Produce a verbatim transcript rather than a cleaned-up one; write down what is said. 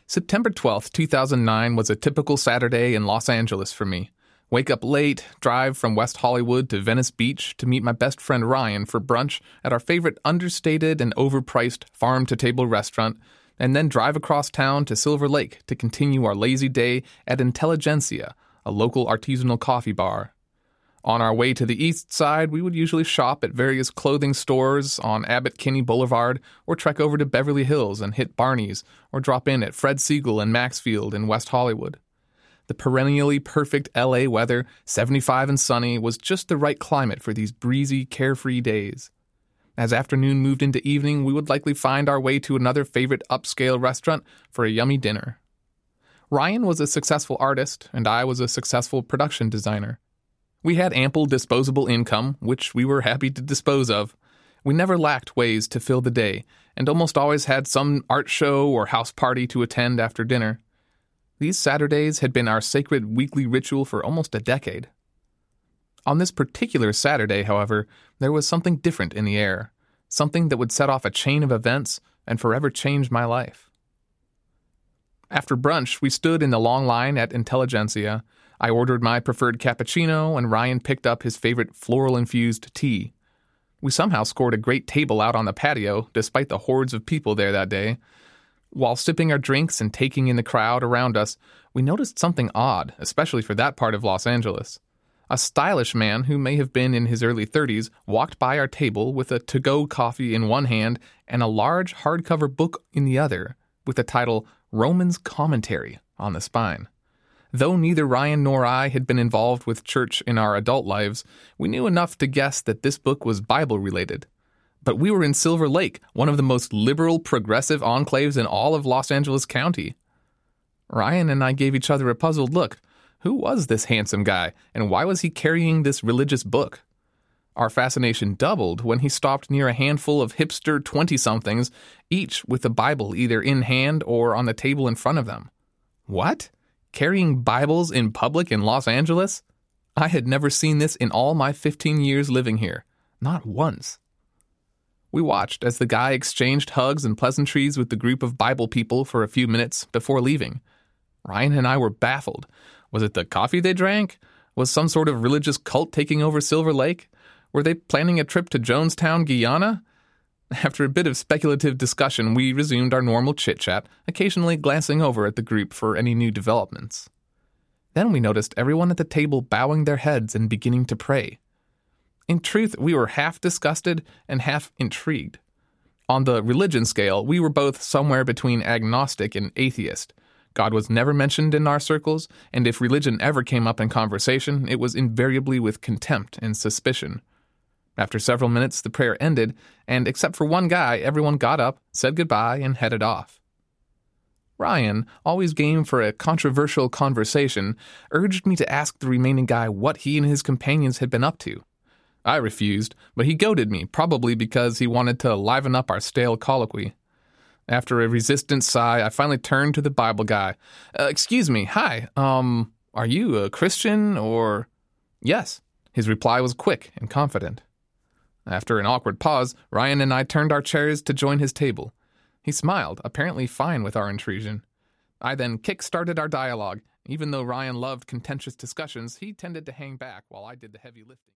September twelfth, two thousand nine was a typical Saturday in Los Angeles for me. Wake up late, drive from West Hollywood to Venice Beach to meet my best friend Ryan for brunch at our favorite understated and overpriced farm-to-table restaurant, and then drive across town to Silver Lake to continue our lazy day at Intelligentsia, a local artisanal coffee bar. On our way to the east side, we would usually shop at various clothing stores on Abbot Kinney Boulevard, or trek over to Beverly Hills and hit Barney's, or drop in at Fred Segal and Maxfield in West Hollywood. The perennially perfect L A weather, seventy-five and sunny, was just the right climate for these breezy, carefree days. As afternoon moved into evening, we would likely find our way to another favorite upscale restaurant for a yummy dinner. Ryan was a successful artist, and I was a successful production designer. We had ample disposable income, which we were happy to dispose of. We never lacked ways to fill the day, and almost always had some art show or house party to attend after dinner. These Saturdays had been our sacred weekly ritual for almost a decade. On this particular Saturday, however, there was something different in the air, something that would set off a chain of events and forever change my life. After brunch, we stood in the long line at Intelligentsia. I ordered my preferred cappuccino, and Ryan picked up his favorite floral-infused tea. We somehow scored a great table out on the patio, despite the hordes of people there that day. While sipping our drinks and taking in the crowd around us, we noticed something odd, especially for that part of Los Angeles. A stylish man who may have been in his early thirties walked by our table with a to-go coffee in one hand and a large hardcover book in the other, with the title Romans Commentary on the spine. Though neither Ryan nor I had been involved with church in our adult lives, we knew enough to guess that this book was Bible-related. But we were in Silver Lake, one of the most liberal, progressive enclaves in all of Los Angeles County. Ryan and I gave each other a puzzled look. Who was this handsome guy, and why was he carrying this religious book? Our fascination doubled when he stopped near a handful of hipster twenty-somethings, each with a Bible either in hand or on the table in front of them. What? Carrying Bibles in public in Los Angeles? I had never seen this in all my fifteen years living here. Not once. We watched as the guy exchanged hugs and pleasantries with the group of Bible people for a few minutes before leaving. Ryan and I were baffled. Was it the coffee they drank? Was some sort of religious cult taking over Silver Lake? Were they planning a trip to Jonestown, Guyana? After a bit of speculative discussion, we resumed our normal chit-chat, occasionally glancing over at the group for any new developments. Then we noticed everyone at the table bowing their heads and beginning to pray. In truth, we were half disgusted and half intrigued. On the religion scale, we were both somewhere between agnostic and atheist. God was never mentioned in our circles, and if religion ever came up in conversation, it was invariably with contempt and suspicion. After several minutes, the prayer ended, and except for one guy, everyone got up, said goodbye, and headed off. Ryan, always game for a controversial conversation, urged me to ask the remaining guy what he and his companions had been up to. I refused, but he goaded me, probably because he wanted to liven up our stale colloquy. After a resistant sigh, I finally turned to the Bible guy. Uh, excuse me, hi, um, are you a Christian, or... Yes. His reply was quick and confident. After an awkward pause, Ryan and I turned our chairs to join his table. He smiled, apparently fine with our intrusion. I then kick-started our dialogue. Even though Ryan loved contentious discussions, he tended to hang back while I did the heavy lifting.